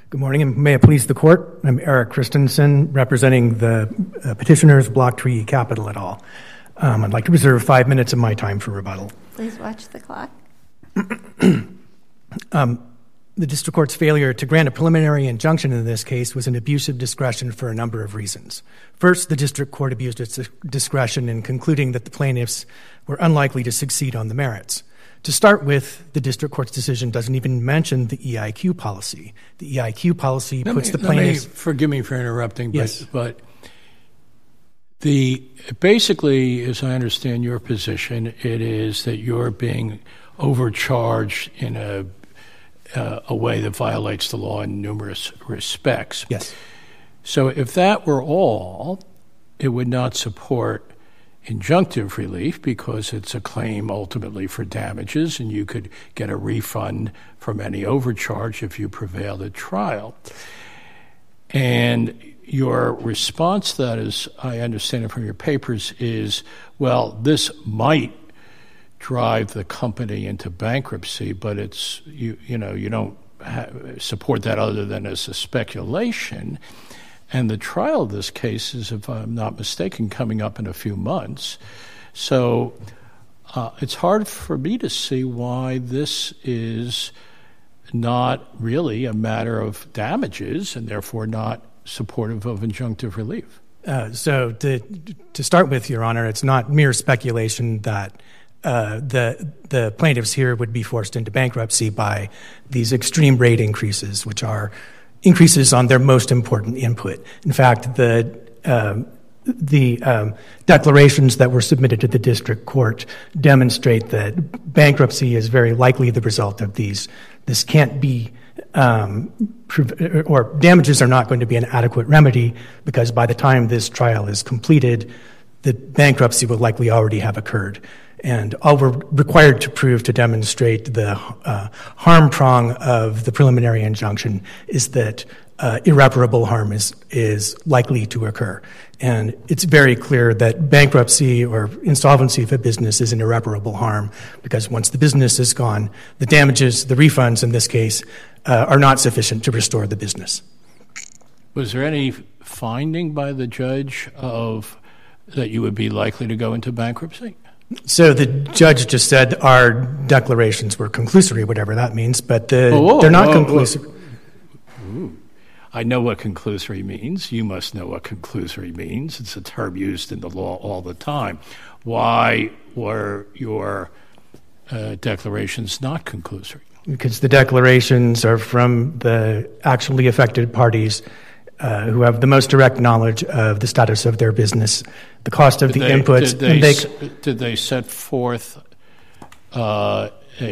Good morning, and may it please the Court. I'm Eric Christensen, representing the petitioners, Blocktree Capital et al. I'd like to reserve 5 minutes of my time for rebuttal. Please watch the clock. The District Court's failure to grant a preliminary injunction in this case was an abuse of discretion for a number of reasons. First, the District Court abused its discretion in concluding that the plaintiffs were unlikely to succeed on the merits. To start with, the District Court's decision doesn't even mention the EIQ policy. The EIQ policy puts the plaintiffs... Forgive me for interrupting, yes. but basically, as I understand your position, it is that you're being overcharged in a way that violates the law in numerous respects. Yes. So if that were all, it would not support injunctive relief because it's a claim ultimately for damages, and you could get a refund from any overcharge if you prevailed at trial. And your response to that, as I understand it from your papers, is, well, this might drive the company into bankruptcy, but it's you don't support that other than as a speculation. And the trial of this case is, if I'm not mistaken, coming up in a few months. So it's hard for me to see why this is not really a matter of damages and therefore not supportive of injunctive relief. So to start with, Your Honor, it's not mere speculation that the plaintiffs here would be forced into bankruptcy by these extreme rate increases, which are increases on their most important input. In fact, the declarations that were submitted to the district court demonstrate that bankruptcy is very likely the result of these. This can't be, or damages are not going to be an adequate remedy because by the time this trial is completed, the bankruptcy will likely already have occurred. And all we're required to prove to demonstrate the harm prong of the preliminary injunction is that irreparable harm is likely to occur. And it's very clear that bankruptcy or insolvency of a business is an irreparable harm because once the business is gone, the damages, the refunds in this case, are not sufficient to restore the business. Was there any finding by the judge that you would be likely to go into bankruptcy? So the judge just said our declarations were conclusory, whatever that means, but they're not conclusive. I know what conclusory means. You must know what conclusory means. It's a term used in the law all the time. Why were your declarations not conclusory? Because the declarations are from the actually affected parties who have the most direct knowledge of the status of their business, the cost of the inputs. Did they set forth a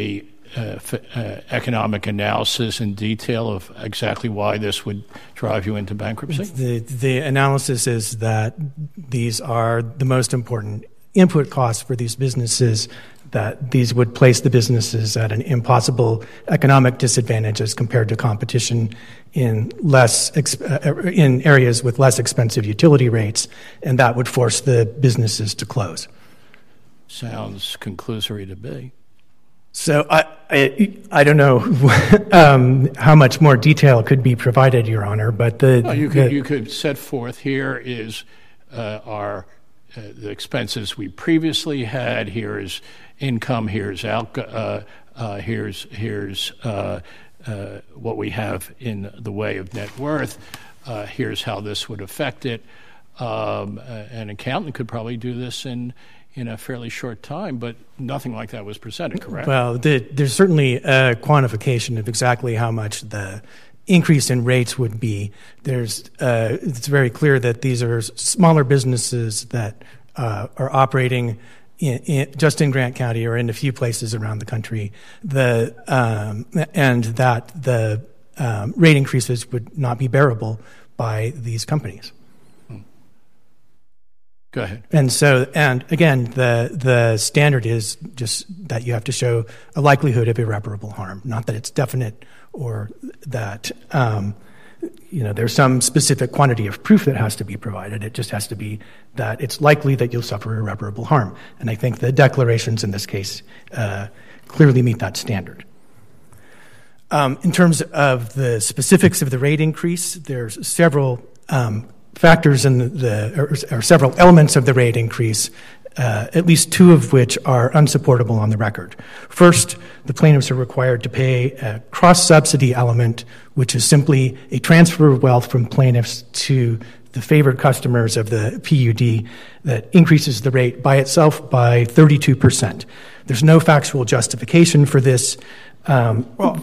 economic analysis in detail of exactly why this would drive you into bankruptcy? The analysis is that these are the most important input costs for these businesses, that these would place the businesses at an impossible economic disadvantage as compared to competition in areas with less expensive utility rates, and that would force the businesses to close. Sounds conclusory to me. So I don't know how much more detail could be provided, Your Honor, but you could set forth here is our the expenses we previously had. Here is income. Here's here's what we have in the way of net worth. Here's how this would affect it. An accountant could probably do this in a fairly short time, but nothing like that was presented, correct? Well, there's certainly a quantification of exactly how much the increase in rates would be. It's very clear that these are smaller businesses that are operating just in Grant County or in a few places around the country, and that the rate increases would not be bearable by these companies. Go ahead. And again, the standard is just that you have to show a likelihood of irreparable harm, not that it's definite or that there's some specific quantity of proof that has to be provided. It just has to be that it's likely that you'll suffer irreparable harm. And I think the declarations in this case clearly meet that standard. In terms of the specifics of the rate increase, there's several factors or several elements of the rate increase, at least two of which are unsupportable on the record. First, the plaintiffs are required to pay a cross-subsidy element, which is simply a transfer of wealth from plaintiffs to the favored customers of the PUD that increases the rate by itself by 32%. There's no factual justification for this. Well,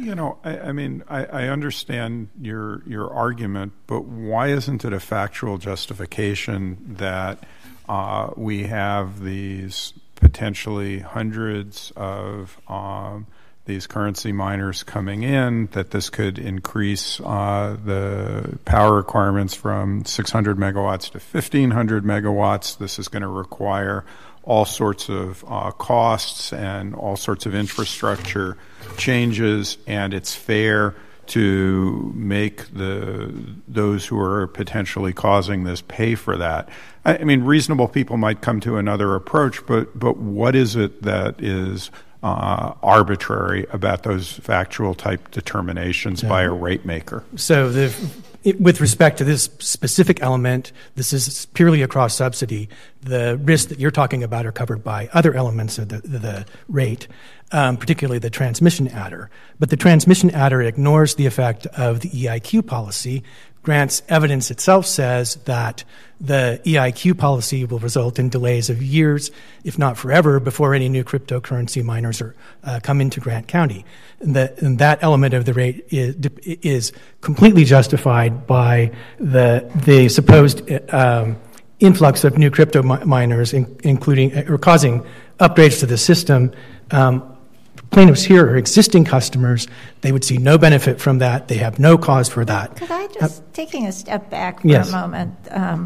I understand your argument, but why isn't it a factual justification that we have these potentially hundreds of these currency miners coming in, that this could increase the power requirements from 600 megawatts to 1,500 megawatts. This is going to require all sorts of costs and all sorts of infrastructure changes, and it's fair to make those who are potentially causing this pay for that. I mean, reasonable people might come to another approach, but what is it that is arbitrary about those factual type determinations by a rate maker? So with respect to this specific element, this is purely a cross-subsidy. The risks that you're talking about are covered by other elements of the rate, particularly the transmission adder. But the transmission adder ignores the effect of the EIQ policy. Grant's evidence itself says that the EIQ policy will result in delays of years, if not forever, before any new cryptocurrency miners come into Grant County. And that element of the rate is completely justified by the supposed influx of new crypto miners, including or causing upgrades to the system. Plaintiffs here are existing customers. They would see no benefit from that. They have no cause for that. Could I just, taking a step back for a moment,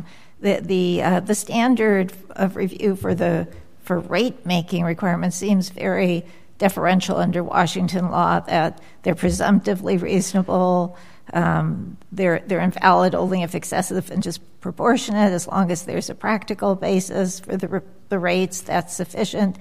the standard of review for rate making requirements seems very deferential under Washington law, that they're presumptively reasonable. They're invalid only if excessive and disproportionate. As long as there's a practical basis for the rates, that's sufficient.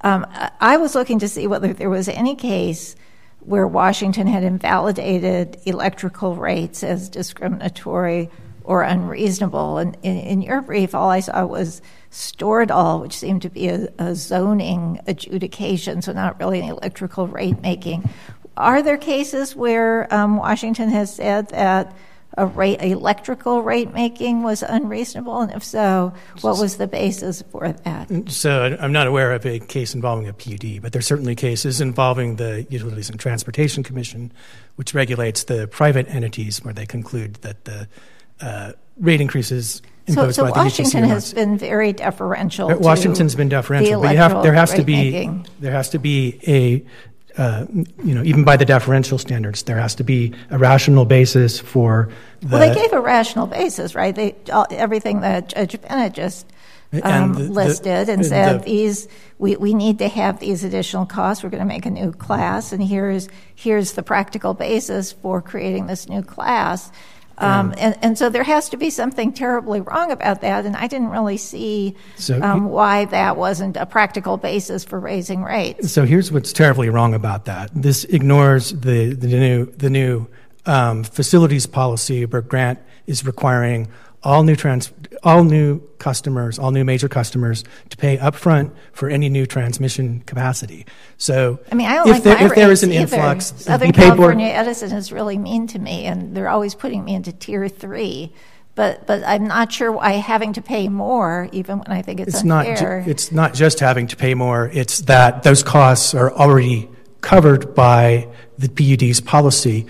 I was looking to see whether there was any case where Washington had invalidated electrical rates as discriminatory or unreasonable. And in your brief, all I saw was Storedall, which seemed to be a zoning adjudication, so not really an electrical rate making. Are there cases where Washington has said that electrical rate making was unreasonable, and if so, what was the basis for that? So I'm not aware of a case involving a PUD, but there's certainly cases involving the Utilities and Transportation Commission, which regulates the private entities, where they conclude that the rate increases imposed by the UTC. So Washington has been very deferential. Washington's been deferential, but there has to be a even by the deferential standards, there has to be a rational basis for the... Well, they gave a rational basis, right? Everything that Judge Bennett just listed and said, we need to have these additional costs. We're going to make a new class, and here's the practical basis for creating this new class. And so there has to be something terribly wrong about that, and I didn't really see why that wasn't a practical basis for raising rates. So here's what's terribly wrong about that. This ignores the new facilities policy, where Grant is requiring all new customers, all new major customers, to pay upfront for any new transmission capacity. So, I mean, I don't like my rates there is an either. influx, Southern California Edison is really mean to me, and they're always putting me into Tier 3. But I'm not sure why having to pay more, even when I think it's unfair. It's not just having to pay more. It's that those costs are already covered by the PUD's policy.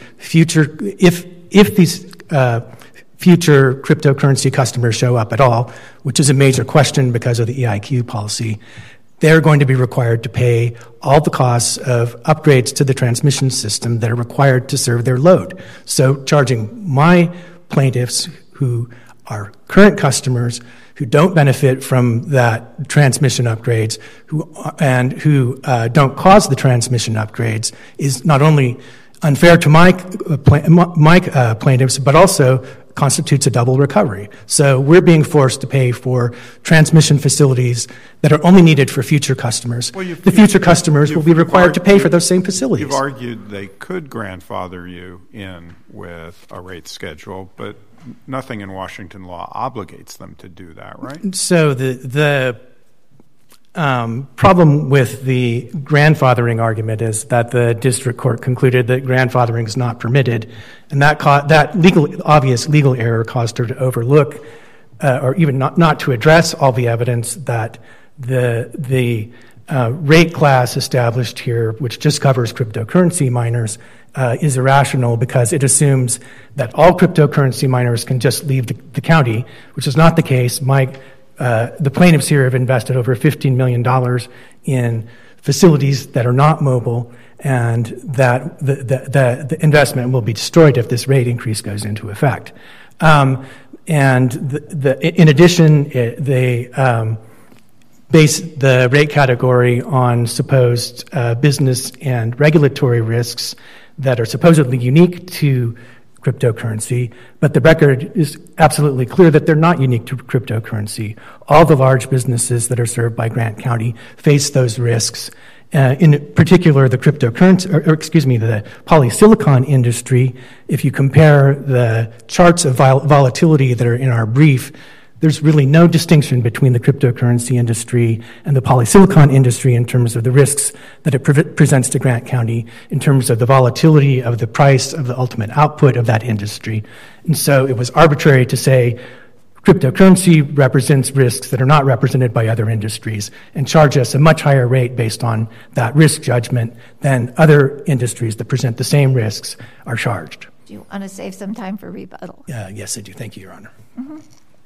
If these future cryptocurrency customers show up at all, which is a major question because of the EIQ policy, they're going to be required to pay all the costs of upgrades to the transmission system that are required to serve their load. So charging my plaintiffs, who are current customers, who don't benefit from that transmission upgrades, who don't cause the transmission upgrades, is not only unfair to my plaintiffs, but also constitutes a double recovery. So we're being forced to pay for transmission facilities that are only needed for future customers. Well, the future customers will be required to pay for those same facilities. You've argued they could grandfather you in with a rate schedule, but nothing in Washington law obligates them to do that, right? So the problem with the grandfathering argument is that the district court concluded that grandfathering is not permitted, and that obvious legal error caused her to overlook or even not to address all the evidence that the rate class established here, which just covers cryptocurrency miners, is irrational because it assumes that all cryptocurrency miners can just leave the county, which is not the case. The plaintiffs here have invested over $15 million in facilities that are not mobile, and that the investment will be destroyed if this rate increase goes into effect. And in addition, they base the rate category on supposed business and regulatory risks that are supposedly unique to cryptocurrency, but the record is absolutely clear that they're not unique to cryptocurrency. All the large businesses that are served by Grant County face those risks. In particular, the the polysilicon industry. If you compare the charts of volatility that are in our brief, there's really no distinction between the cryptocurrency industry and the polysilicon industry in terms of the risks that it presents to Grant County, in terms of the volatility of the price of the ultimate output of that industry. And so it was arbitrary to say cryptocurrency represents risks that are not represented by other industries and charge us a much higher rate based on that risk judgment than other industries that present the same risks are charged. Do you want to save some time for rebuttal? Yes, I do. Thank you, Your Honor. Mm-hmm.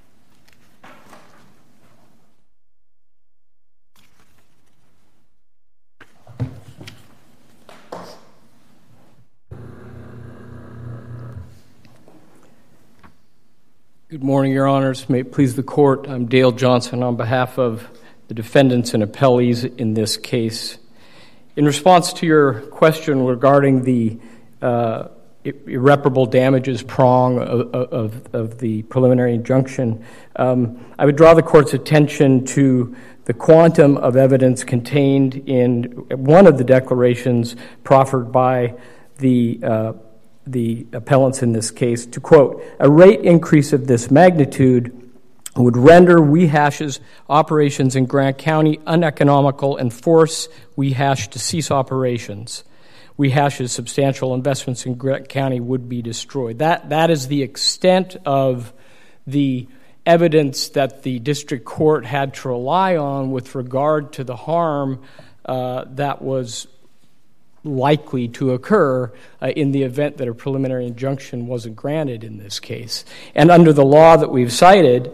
Good morning, Your Honors. May it please the Court. I'm Dale Johnson on behalf of the defendants and appellees in this case. In response to your question regarding the irreparable damages prong of the preliminary injunction, I would draw the Court's attention to the quantum of evidence contained in one of the declarations proffered by the appellants in this case, to quote, "A rate increase of this magnitude would render WeHash's operations in Grant County uneconomical and force WeHash to cease operations. WeHash's substantial investments in Grant County would be destroyed." That is the extent of the evidence that the district court had to rely on with regard to the harm that was likely to occur in the event that a preliminary injunction wasn't granted in this case. And under the law that we've cited,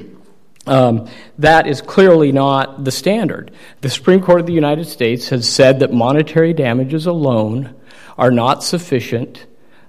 that is clearly not the standard. The Supreme Court of the United States has said that monetary damages alone are not sufficient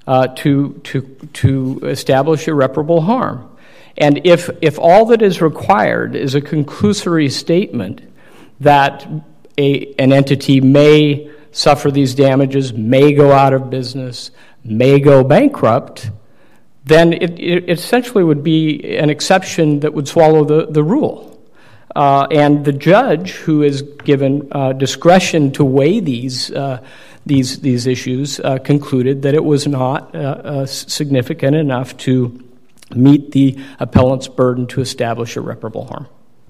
to establish irreparable harm. And if all that is required is a conclusory statement that an entity may suffer these damages, may go out of business, may go bankrupt, then it essentially would be an exception that would swallow the rule. And the judge, who is given discretion to weigh these issues, concluded that it was not significant enough to meet the appellant's burden to establish irreparable harm.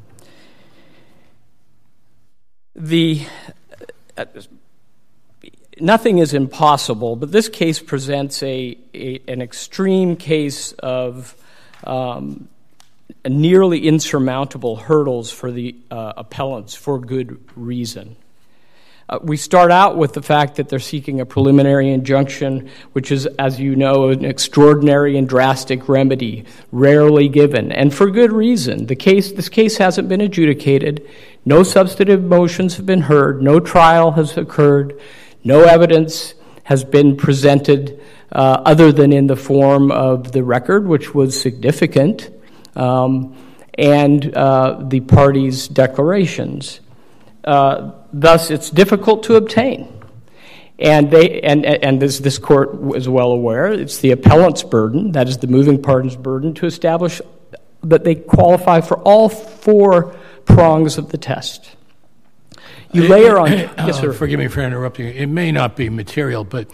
Nothing is impossible, but this case presents an extreme case of nearly insurmountable hurdles for the appellants for good reason. We start out with the fact that they're seeking a preliminary injunction, which is, as you know, an extraordinary and drastic remedy, rarely given, and for good reason. This case hasn't been adjudicated. No substantive motions have been heard. No trial has occurred. No evidence has been presented other than in the form of the record, which was significant, and the parties' declarations. Thus, it's difficult to obtain. And this court is well aware, it's the appellant's burden, that is the moving party's burden, to establish that they qualify for all 4 prongs of the test. You layer on... Yes, sir. Forgive me for interrupting you. It may not be material, but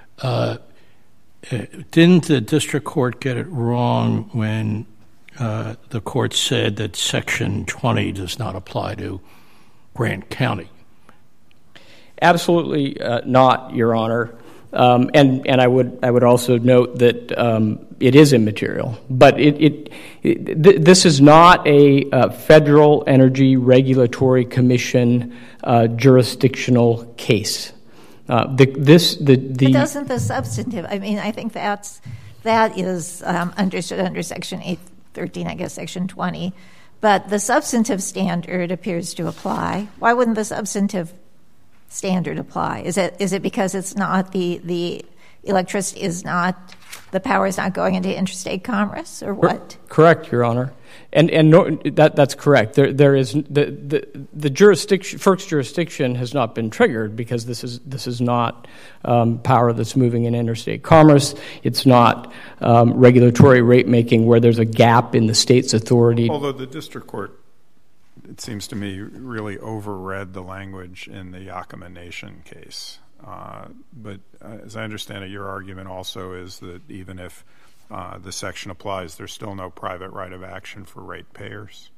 didn't the district court get it wrong when the court said that Section 20 does not apply to Grant County? Absolutely not, Your Honor. And I would also note that it is immaterial. But this is not a Federal Energy Regulatory Commission jurisdictional case. But doesn't the substantive? I mean, I think that is understood under Section 813, I guess Section 20. But the substantive standard appears to apply. Why wouldn't the substantive standard apply? Is it because it's not the electricity is not, the power is not going into interstate commerce, or what? Correct, Your Honor, and that's correct. There is the jurisdiction, FERC's jurisdiction has not been triggered because this is not power that's moving in interstate commerce. It's not regulatory rate making where there's a gap in the state's authority. Although the district court, it seems to me, really overread the language in the Yakima Nation case. But as I understand it, your argument also is that even if the section applies, there's still no private right of action for ratepayers.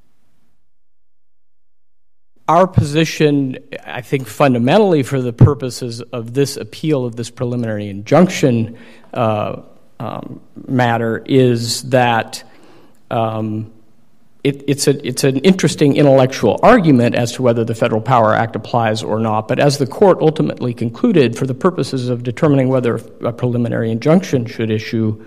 Our position, I think fundamentally for the purposes of this appeal of this preliminary injunction matter, is that it's an interesting intellectual argument as to whether the Federal Power Act applies or not. But as the court ultimately concluded, for the purposes of determining whether a preliminary injunction should issue,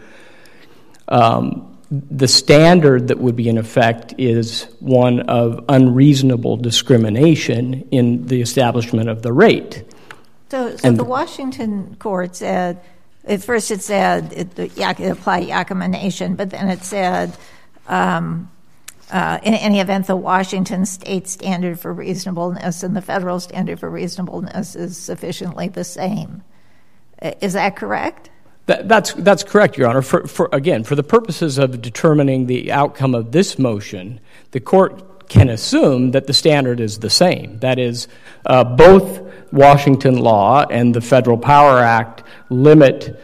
the standard that would be in effect is one of unreasonable discrimination in the establishment of the rate. So the Washington court said, at first it said it applied Yakima Nation, but then it said, in any event, the Washington state standard for reasonableness and the federal standard for reasonableness is sufficiently the same. Is that correct? That's correct, Your Honor. For the purposes of determining the outcome of this motion, the court can assume that the standard is the same. That is, both Washington law and the Federal Power Act limit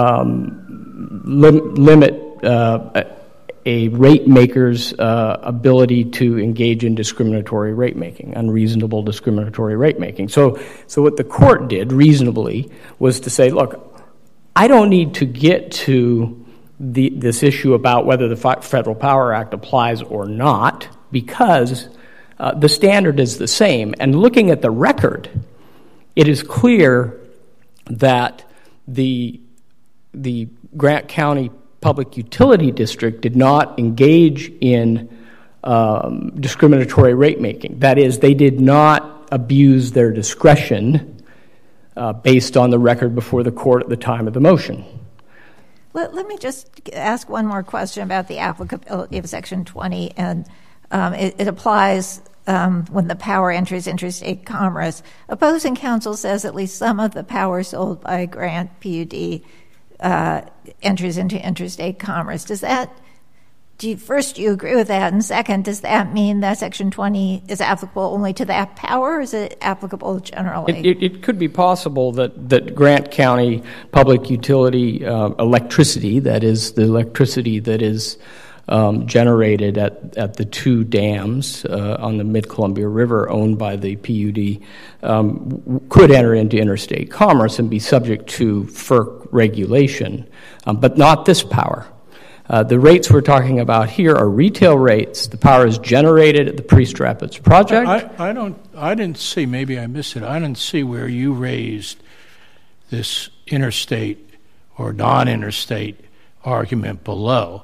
a rate maker's ability to engage in discriminatory rate making, unreasonable discriminatory rate making. So what the court did reasonably was to say, look, I don't need to get to this issue about whether the Federal Power Act applies or not, because the standard is the same. And looking at the record, it is clear that the Grant County Public Utility District did not engage in discriminatory rate making. That is, they did not abuse their discretion based on the record before the court at the time of the motion. Let me just ask one more question about the applicability of Section 20. And it applies when the power enters interstate commerce. Opposing counsel says at least some of the power sold by Grant PUD enters into interstate commerce. Do you agree with that? And second, does that mean that Section 20 is applicable only to that power, or is it applicable generally? It could be possible that Grant County Public Utility electricity, that is the electricity that is generated at the 2 dams on the Mid-Columbia River owned by the PUD, could enter into interstate commerce and be subject to FERC regulation, but not this power. The rates we're talking about here are retail rates. The power is generated at the Priest Rapids project. I didn't see, maybe I missed it, I didn't see where you raised this interstate or non-interstate argument below.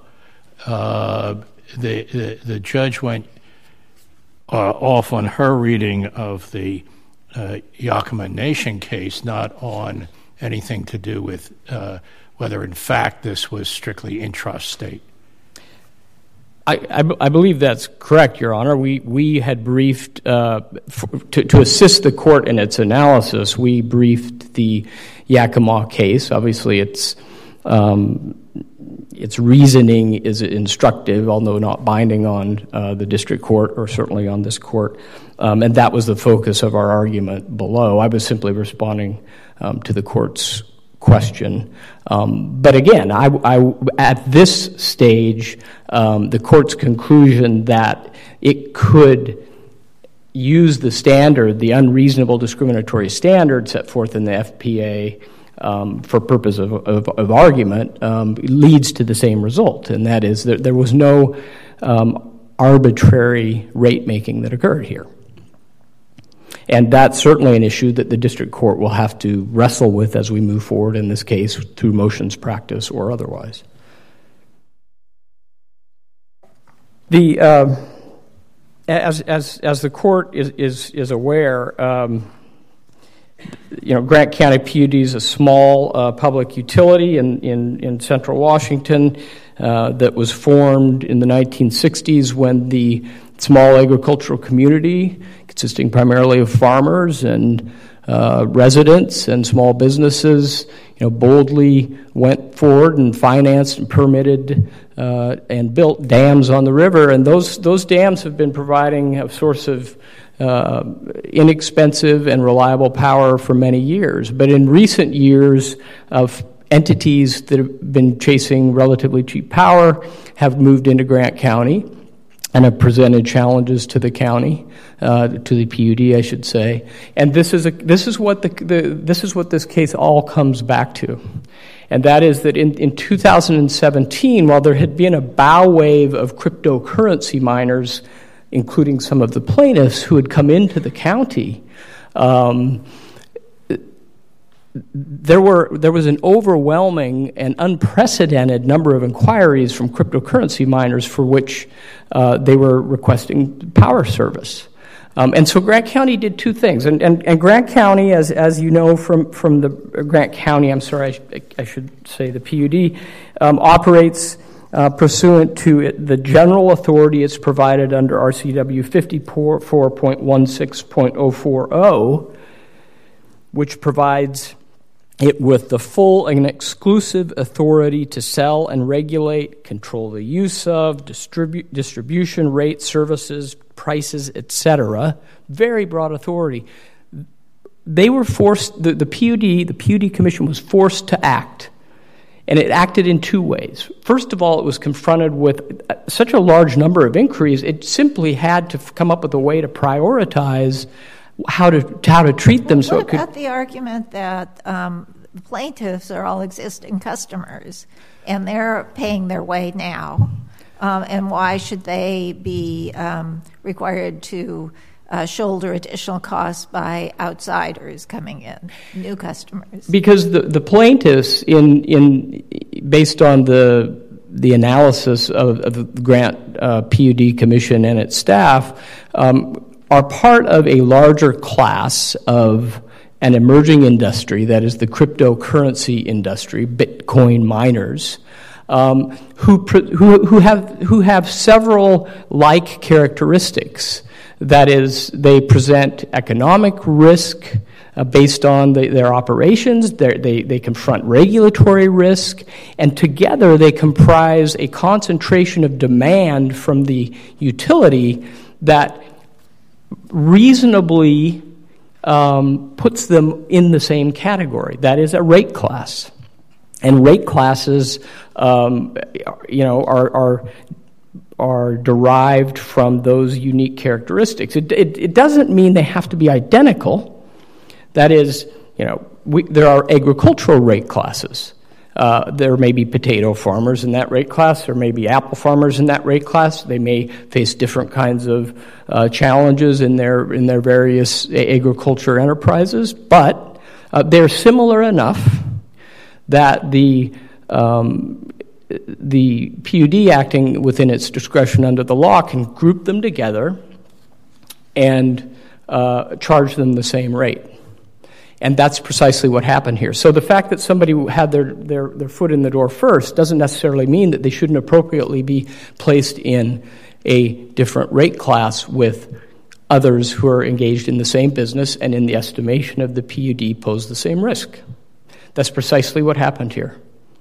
The judge went off on her reading of the Yakima Nation case, not on anything to do with whether in fact this was strictly intrastate. I believe that's correct, Your Honor. We had briefed, to assist the court in its analysis, we briefed the Yakima case. Obviously, its reasoning is instructive, although not binding on the district court or certainly on this court. And that was the focus of our argument below. I was simply responding to the court's question. But again, I at this stage, the court's conclusion that it could use the standard, the unreasonable discriminatory standard set forth in the FPA for purpose of argument, leads to the same result, and that is that there was no arbitrary rate making that occurred here. And that's certainly an issue that the district court will have to wrestle with as we move forward in this case through motions practice or otherwise. As the court is aware, Grant County PUD is a small public utility in central Washington that was formed in the 1960s when the small agricultural community, consisting primarily of farmers and residents and small businesses, boldly went forward and financed and permitted and built dams on the river. And those dams have been providing a source of inexpensive and reliable power for many years. But in recent years, of entities that have been chasing relatively cheap power have moved into Grant County and have presented challenges to the county, to the PUD, I should say. And this is what this case all comes back to, and that is that in 2017, while there had been a bow wave of cryptocurrency miners, including some of the plaintiffs who had come into the county, there was an overwhelming and unprecedented number of inquiries from cryptocurrency miners for which they were requesting power service. And so Grant County did two things. And Grant County, as you know from the Grant County, I should say the PUD, operates pursuant to the general authority it's provided under RCW 54.16.040, which provides it with the full and exclusive authority to sell and regulate, control the use of, distribution, rate, services, prices, etc. Very broad authority. They were forced, the PUD Commission was forced to act, and it acted in two ways. First of all, it was confronted with such a large number of inquiries, it simply had to come up with a way to prioritize how to treat them. What about the argument that the plaintiffs are all existing customers and they're paying their way now, and why should they be required to shoulder additional costs by outsiders coming in, new customers? Because the plaintiffs, based on the analysis of the Grant PUD Commission and its staff, are part of a larger class of an emerging industry, that is the cryptocurrency industry, Bitcoin miners, who have several like characteristics. That is, they present economic risk based on their operations, they confront regulatory risk, and together they comprise a concentration of demand from the utility that reasonably puts them in the same category. That is a rate class. And rate classes are derived from those unique characteristics. It doesn't mean they have to be identical. That is, there are agricultural rate classes. There may be potato farmers in that rate class. There may be apple farmers in that rate class. They may face different kinds of challenges in their various agriculture enterprises, but they're similar enough that the PUD, acting within its discretion under the law, can group them together and charge them the same rate. And that's precisely what happened here. So the fact that somebody had their foot in the door first doesn't necessarily mean that they shouldn't appropriately be placed in a different rate class with others who are engaged in the same business and in the estimation of the PUD pose the same risk. That's precisely what happened here.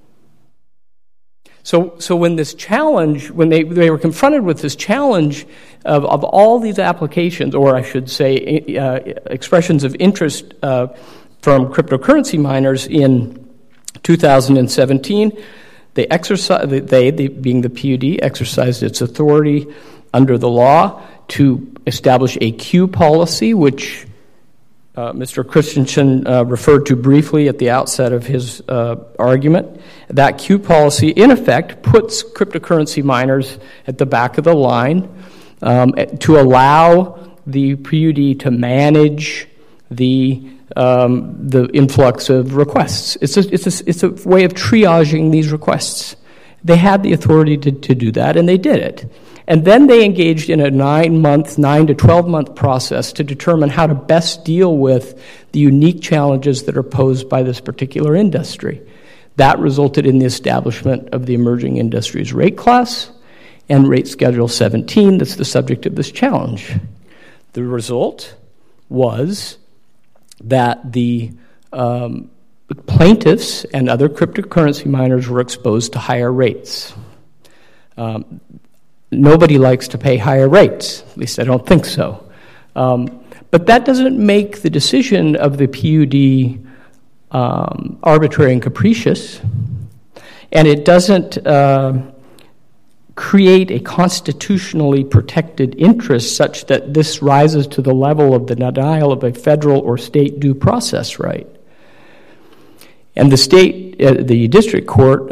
So when this challenge, when they were confronted with this challenge of all these applications, or I should say expressions of interest from cryptocurrency miners in 2017, they being the PUD, exercised its authority under the law to establish a queue policy, which Mr. Christensen referred to briefly at the outset of his argument. That queue policy, in effect, puts cryptocurrency miners at the back of the line to allow the PUD to manage the influx of requests. It's a way of triaging these requests. They had the authority to do that, and they did it. And then they engaged in a 9 to 12-month process to determine how to best deal with the unique challenges that are posed by this particular industry. That resulted in the establishment of the emerging industries rate class and rate schedule 17 that's the subject of this challenge. The result was that the plaintiffs and other cryptocurrency miners were exposed to higher rates. Nobody likes to pay higher rates, at least I don't think so. But that doesn't make the decision of the PUD arbitrary and capricious, and it doesn't create a constitutionally protected interest such that this rises to the level of the denial of a federal or state due process right. And the district court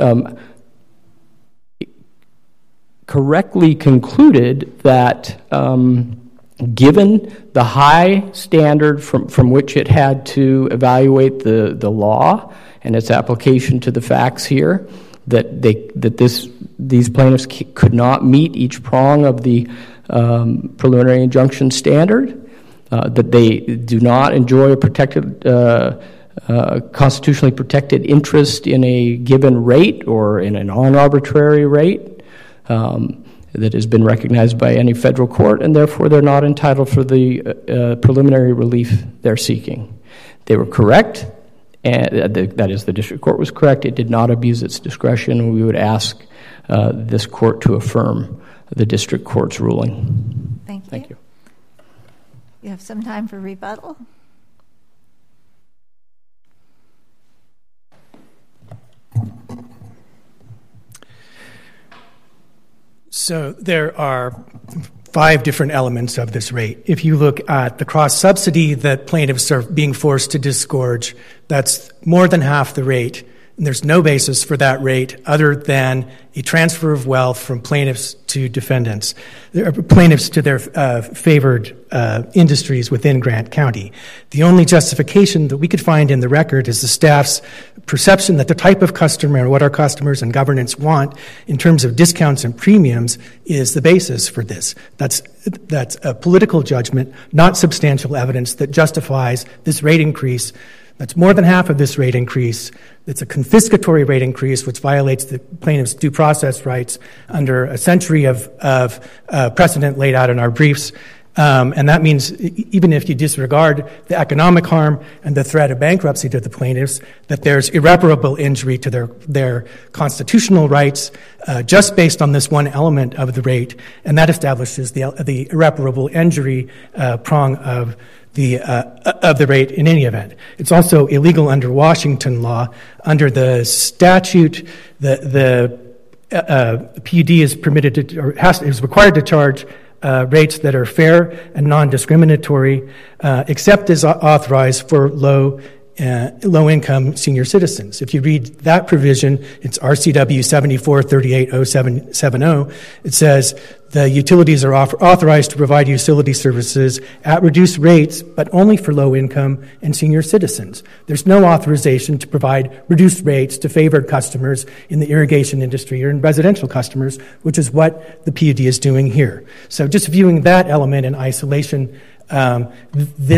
correctly concluded that given the high standard from which it had to evaluate the law and its application to the facts here, that these plaintiffs could not meet each prong of the preliminary injunction standard, that they do not enjoy a protected constitutionally protected interest in a given rate or in a non-arbitrary rate that has been recognized by any federal court, and therefore they're not entitled for the preliminary relief they're seeking. They were correct, and that is, the district court was correct. It did not abuse its discretion, and we would ask this court to affirm the district court's ruling. Thank you. You have some time for rebuttal. So there are 5 different elements of this rate. If you look at the cross-subsidy that plaintiffs are being forced to disgorge, that's more than half the rate. And there's no basis for that rate other than a transfer of wealth from plaintiffs to defendants, plaintiffs to their favored industries within Grant County. The only justification that we could find in the record is the staff's perception that the type of customer and what our customers and governance want in terms of discounts and premiums is the basis for this. That's a political judgment, not substantial evidence that justifies this rate increase. That's more than half of this rate increase. It's a confiscatory rate increase, which violates the plaintiff's due process rights under a century of precedent laid out in our briefs. And that means even if you disregard the economic harm and the threat of bankruptcy to the plaintiffs, that there's irreparable injury to their constitutional rights just based on this one element of the rate, and that establishes the irreparable injury prong of the rate in any event. It's also illegal under Washington law. Under the statute, the PUD is permitted to, or is required to charge rates that are fair and non-discriminatory, except as authorized for low-income senior citizens. If you read that provision, it's RCW 74380770. It says the utilities are authorized to provide utility services at reduced rates, but only for low-income and senior citizens. There's no authorization to provide reduced rates to favored customers in the irrigation industry or in residential customers, which is what the PUD is doing here. So just viewing that element in isolation, this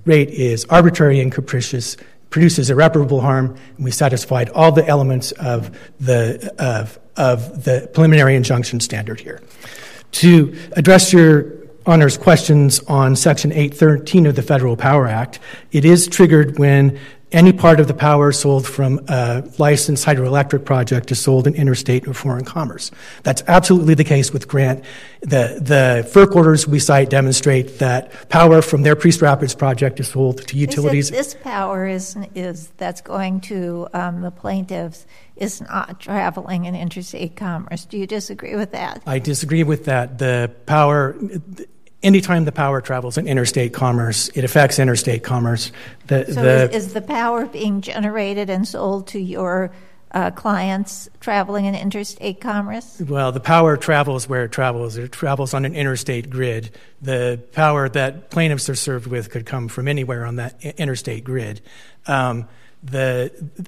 rate is arbitrary and capricious, produces irreparable harm, and we satisfied all the elements of the preliminary injunction standard here. To address your Honor's questions on Section 813 of the Federal Power Act, it is triggered when any part of the power sold from a licensed hydroelectric project is sold in interstate or foreign commerce. That's absolutely the case with Grant. The FERC orders we cite demonstrate that power from their Priest Rapids project is sold to utilities. This power that's going to the plaintiffs is not traveling in interstate commerce. Do you disagree with that? I disagree with that. The power... Anytime the power travels in interstate commerce, it affects interstate commerce. Is the power being generated and sold to your clients traveling in interstate commerce? Well, the power travels where it travels. It travels on an interstate grid. The power that plaintiffs are served with could come from anywhere on that interstate grid. The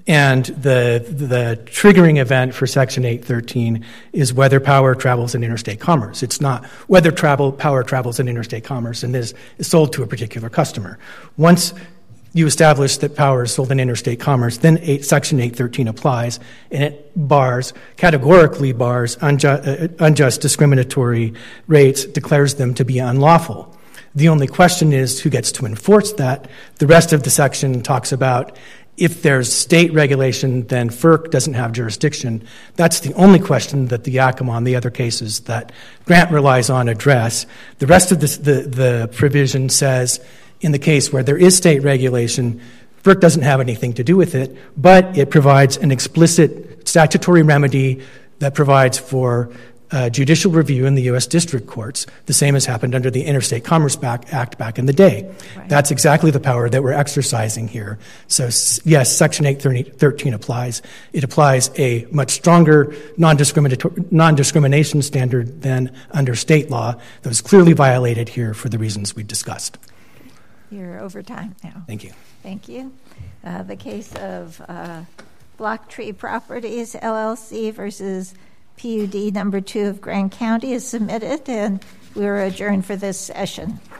triggering event for Section 813 is whether power travels in interstate commerce. It's not whether power travels in interstate commerce and is sold to a particular customer. Once you establish that power is sold in interstate commerce, then Section 813 applies, and it categorically bars unjust discriminatory rates, declares them to be unlawful. The only question is who gets to enforce that. The rest of the section talks about if there's state regulation, then FERC doesn't have jurisdiction. That's the only question that the Yakima and the other cases that Grant relies on address. The rest of the provision says in the case where there is state regulation, FERC doesn't have anything to do with it, but it provides an explicit statutory remedy that provides for judicial review in the U.S. district courts, the same as happened under the Interstate Commerce Act back in the day. Right. That's exactly the power that we're exercising here. So, yes, Section 813 applies. It applies a much stronger non-discrimination standard than under state law that was clearly violated here for the reasons we discussed. You're over time now. Thank you. Thank you. The case of Block Tree Properties, LLC versus PUD number 2 of Grand County is submitted, and we're adjourned for this session.